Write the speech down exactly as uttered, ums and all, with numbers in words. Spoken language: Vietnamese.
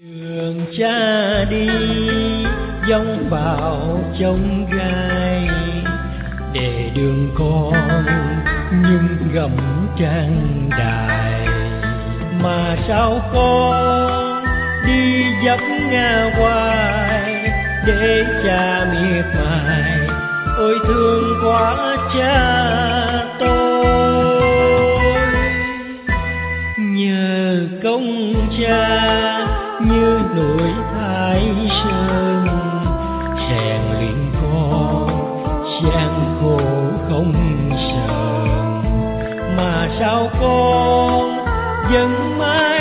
Đường cha đi dông vào trong gai, để đường con nhưng gầm trang đài. Mà sao con đi dấp ngã hoài, để cha miệt mài, ôi thương quá cha tôi. Nhờ công cha như núi Thái Sơn, rèn luyện con gian khổ không sờn. Mà sao con vẫn mãi